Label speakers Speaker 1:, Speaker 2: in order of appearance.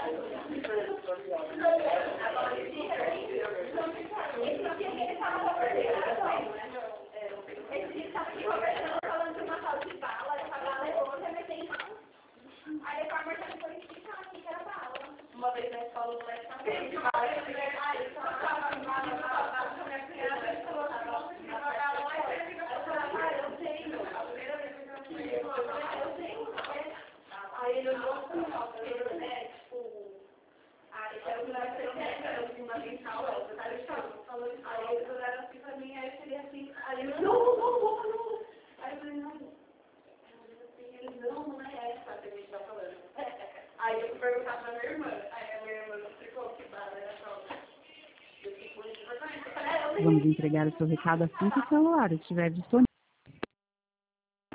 Speaker 1: Uma vez na escola, o moleque estava aí ele olhou assim, tipo, aí eles olharam assim pra mim, aí eu cheguei assim, aí eu não. Aí eu falei, não. Eles não é essa que a gente tá falando. Aí eu fui perguntar pra minha irmã, aí a minha irmã não explicou que barra era só.
Speaker 2: Vamos entregar o seu recado assim que o celular estiver disponível.